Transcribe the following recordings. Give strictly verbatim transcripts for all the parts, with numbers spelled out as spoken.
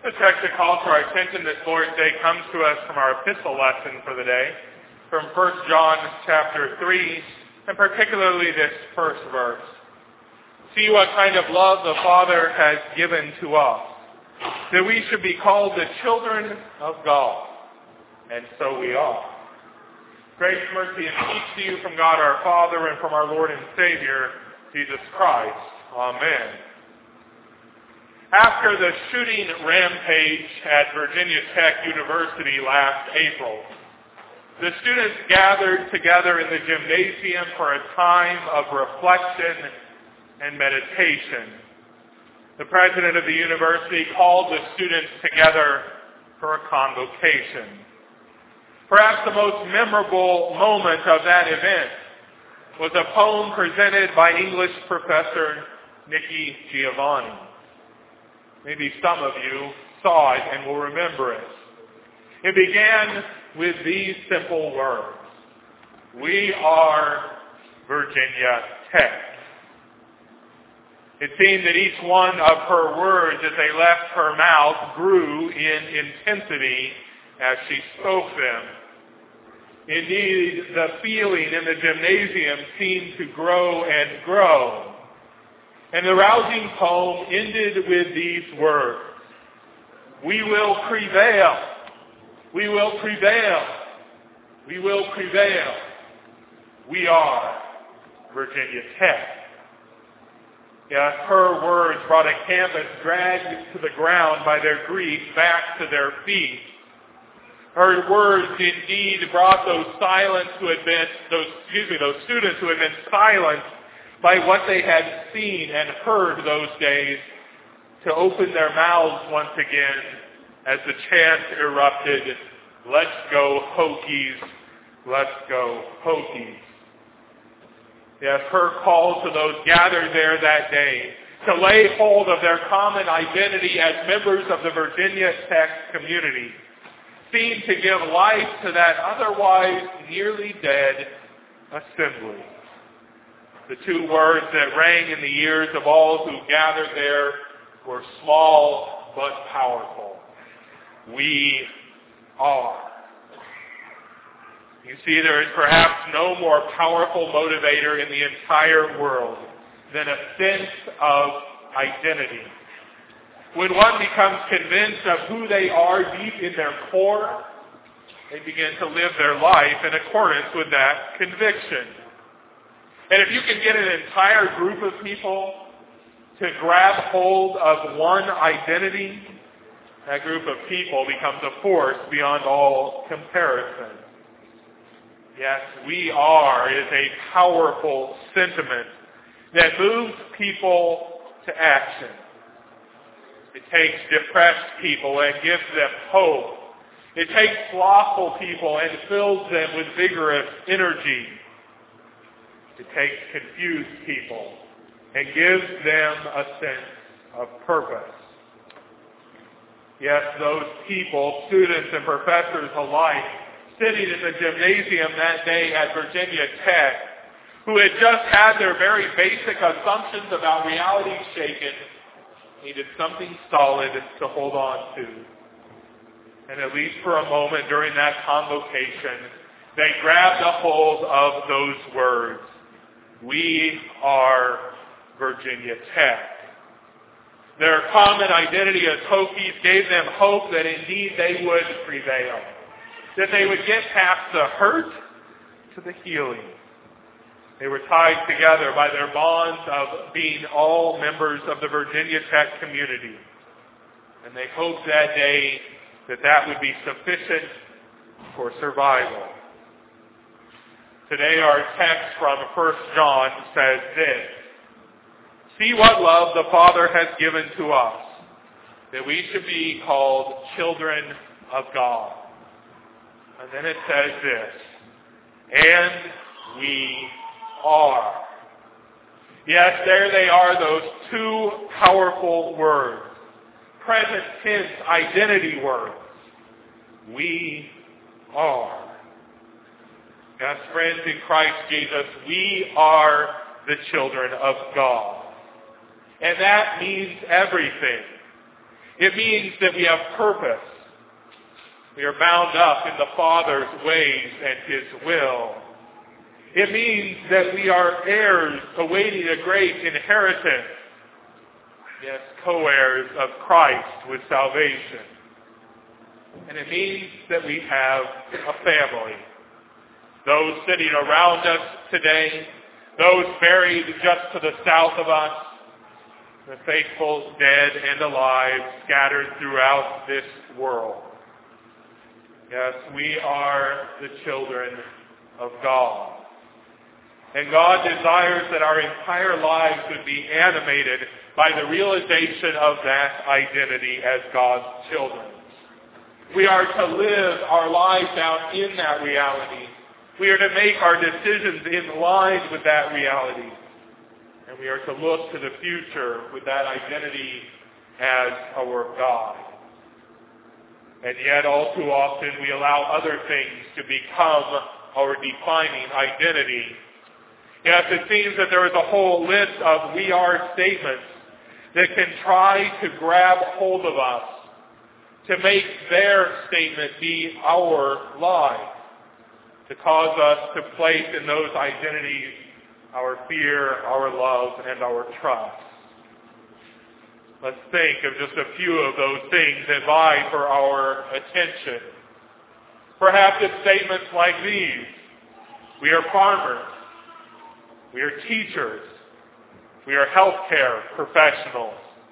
The text that calls for our attention this Lord's Day comes to us from our epistle lesson for the day, from First John chapter three, and particularly this first verse. See what kind of love the Father has given to us, that we should be called the children of God. And so we are. Grace, mercy, and peace to you from God our Father and from our Lord and Savior, Jesus Christ. Amen. After the shooting rampage at Virginia Tech University last April, the students gathered together in the gymnasium for a time of reflection and meditation. The president of the university called the students together for a convocation. Perhaps the most memorable moment of that event was a poem presented by English professor Nikki Giovanni. Maybe some of you saw it and will remember it. It began with these simple words: "We are Virginia Tech." It seemed that each one of her words as they left her mouth grew in intensity as she spoke them. Indeed, the feeling in the gymnasium seemed to grow and grow. And the rousing poem ended with these words: "We will prevail. We will prevail. We will prevail. We are Virginia Tech." Yes, her words brought a campus dragged to the ground by their grief back to their feet. Her words indeed brought those silent who had been, those, excuse me, those students who had been silenced by what they had seen and heard those days to open their mouths once again as the chant erupted, "Let's go Hokies, let's go Hokies." Yes, her call to those gathered there that day to lay hold of their common identity as members of the Virginia Tech community seemed to give life to that otherwise nearly dead assembly. The two words that rang in the ears of all who gathered there were small but powerful: "We are." You see, there is perhaps no more powerful motivator in the entire world than a sense of identity. When one becomes convinced of who they are deep in their core, they begin to live their life in accordance with that conviction. And if you can get an entire group of people to grab hold of one identity, that group of people becomes a force beyond all comparison. Yes, "we are" is a powerful sentiment that moves people to action. It takes depressed people and gives them hope. It takes slothful people and fills them with vigorous energy. It takes confused people and gives them a sense of purpose. Yes, those people, students and professors alike, sitting in the gymnasium that day at Virginia Tech, who had just had their very basic assumptions about reality shaken, needed something solid to hold on to. And at least for a moment during that convocation, they grabbed a hold of those words: "We are Virginia Tech." Their common identity as Hokies gave them hope that indeed they would prevail, that they would get past the hurt to the healing. They were tied together by their bonds of being all members of the Virginia Tech community. And they hoped that day that that would be sufficient for survival. Today our text from First John says this: "See what love the Father has given to us, that we should be called children of God." And then it says this: "And we are." Yes, there they are, those two powerful words. Present tense identity words. We are. Yes, friends in Christ Jesus, we are the children of God. And that means everything. It means that we have purpose. We are bound up in the Father's ways and His will. It means that we are heirs awaiting a great inheritance. Yes, co-heirs of Christ with salvation. And it means that we have a family. Those sitting around us today, those buried just to the south of us, the faithful, dead and alive, scattered throughout this world. Yes, we are the children of God. And God desires that our entire lives would be animated by the realization of that identity as God's children. We are to live our lives out in that reality. We are to make our decisions in line with that reality. And we are to look to the future with that identity as our God. And yet all too often we allow other things to become our defining identity. Yes, it seems that there is a whole list of we are statements that can try to grab hold of us, to make their statement be our life, to cause us to place in those identities our fear, our love, and our trust. Let's think of just a few of those things that vie for our attention. Perhaps it's statements like these. We are farmers. We are teachers. We are healthcare professionals.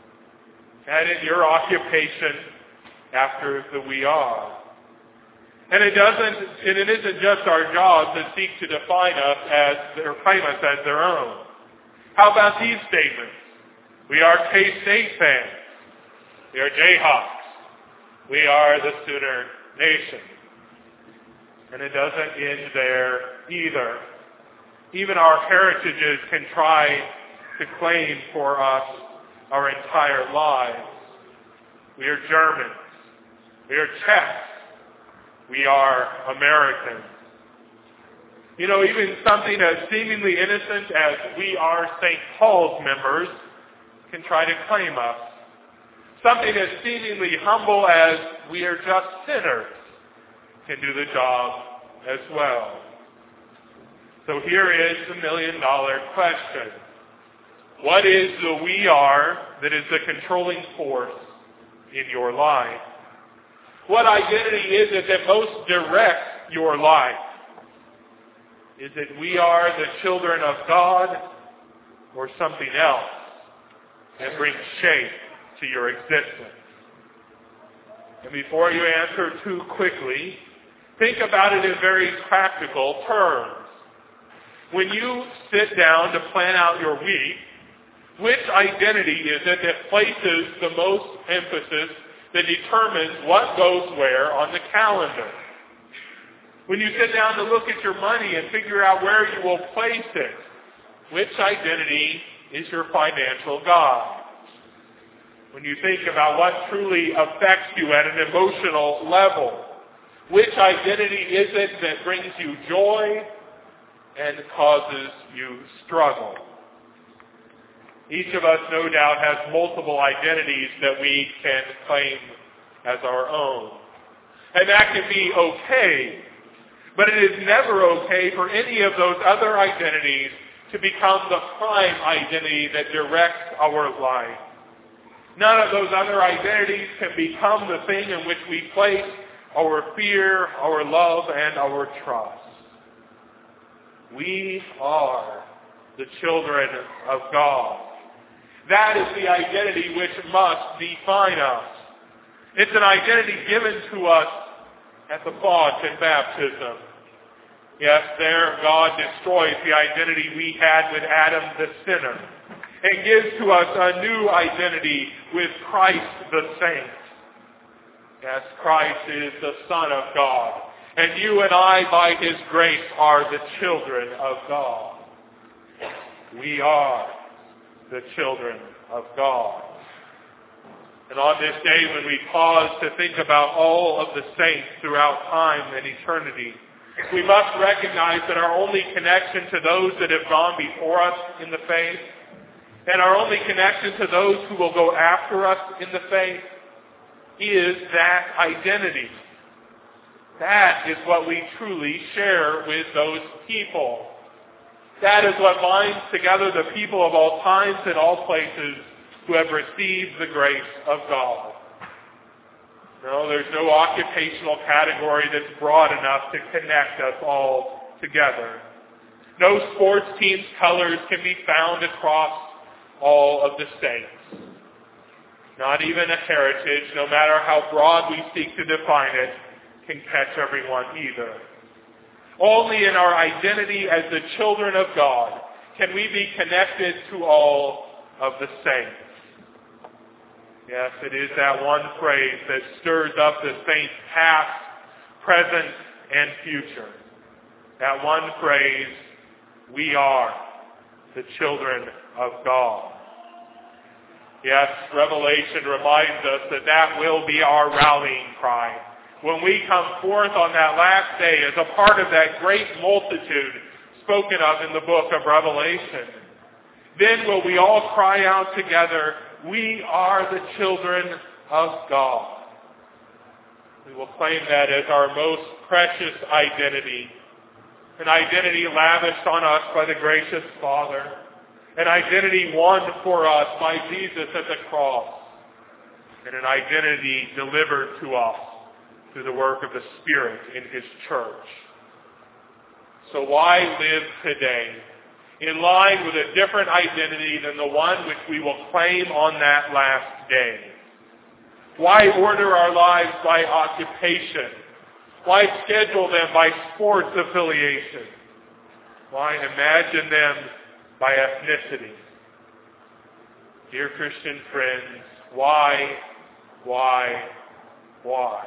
And in your occupation, after the we are. And it doesn't, and it isn't just our job to seek to define us as, or claim us as their own. How about these statements? We are K-State fans. We are Jayhawks. We are the Sooner Nation. And it doesn't end there either. Even our heritages can try to claim for us our entire lives. We are Germans. We are Czechs. We are Americans. You know, even something as seemingly innocent as we are Saint Paul's members can try to claim us. Something as seemingly humble as we are just sinners can do the job as well. So here is the million dollar question. What is the we are that is the controlling force in your life? What identity is it that most directs your life? Is it we are the children of God, or something else that brings shape to your existence? And before you answer too quickly, think about it in very practical terms. When you sit down to plan out your week, which identity is it that places the most emphasis, that determines what goes where on the calendar? When you sit down to look at your money and figure out where you will place it, which identity is your financial God? When you think about what truly affects you at an emotional level, which identity is it that brings you joy and causes you struggle? Each of us, no doubt, has multiple identities that we can claim as our own. And that can be okay, but it is never okay for any of those other identities to become the prime identity that directs our life. None of those other identities can become the thing in which we place our fear, our love, and our trust. We are the children of God. That is the identity which must define us. It's an identity given to us at the font in baptism. Yes, there God destroys the identity we had with Adam the sinner and gives to us a new identity with Christ the saint. Yes, Christ is the Son of God, and you and I, by His grace, are the children of God. We are the children of God. And on this day, when we pause to think about all of the saints throughout time and eternity, we must recognize that our only connection to those that have gone before us in the faith, and our only connection to those who will go after us in the faith, is that identity. That is what we truly share with those people. That is what binds together the people of all times and all places who have received the grace of God. No, there's no occupational category that's broad enough to connect us all together. No sports team's colors can be found across all of the states. Not even a heritage, no matter how broad we seek to define it, can catch everyone either. Only in our identity as the children of God can we be connected to all of the saints. Yes, it is that one phrase that stirs up the saints' past, present, and future. That one phrase, we are the children of God. Yes, Revelation reminds us that that will be our rallying cry. When we come forth on that last day as a part of that great multitude spoken of in the book of Revelation, then will we all cry out together, we are the children of God. We will claim that as our most precious identity, an identity lavished on us by the gracious Father, an identity won for us by Jesus at the cross, and an identity delivered to us through the work of the Spirit in His church. So why live today in line with a different identity than the one which we will claim on that last day? Why order our lives by occupation? Why schedule them by sports affiliation? Why imagine them by ethnicity? Dear Christian friends, why, why, why?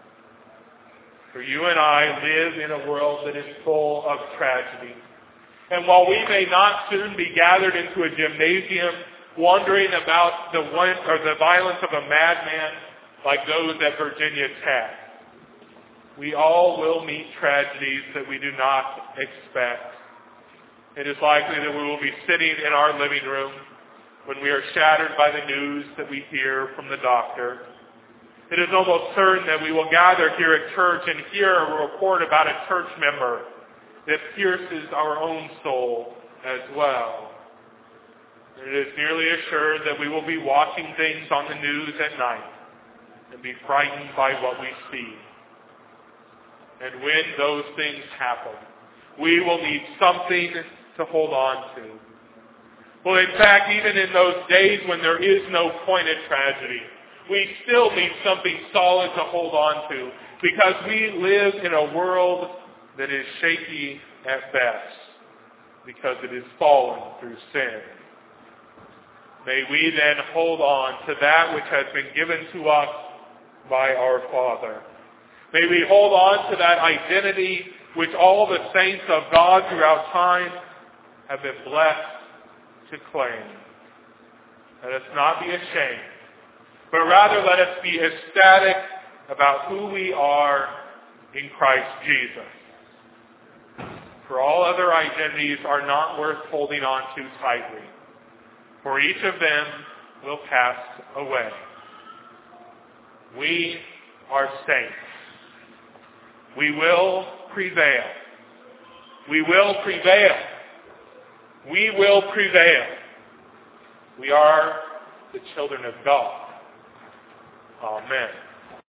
For you and I live in a world that is full of tragedy. And while we may not soon be gathered into a gymnasium wondering about the one, or the violence of a madman like those at Virginia Tech, we all will meet tragedies that we do not expect. It is likely that we will be sitting in our living room when we are shattered by the news that we hear from the doctor. It is almost certain that we will gather here at church and hear a report about a church member that pierces our own soul as well. And it is nearly assured that we will be watching things on the news at night and be frightened by what we see. And when those things happen, we will need something to hold on to. Well, in fact, even in those days when there is no pointed tragedy, we still need something solid to hold on to, because we live in a world that is shaky at best, because it is fallen through sin. May we then hold on to that which has been given to us by our Father. May we hold on to that identity which all the saints of God throughout time have been blessed to claim. Let us not be ashamed, but rather let us be ecstatic about who we are in Christ Jesus. For all other identities are not worth holding on to tightly, for each of them will pass away. We are saints. We will prevail. We will prevail. We will prevail. We are the children of God. Amen.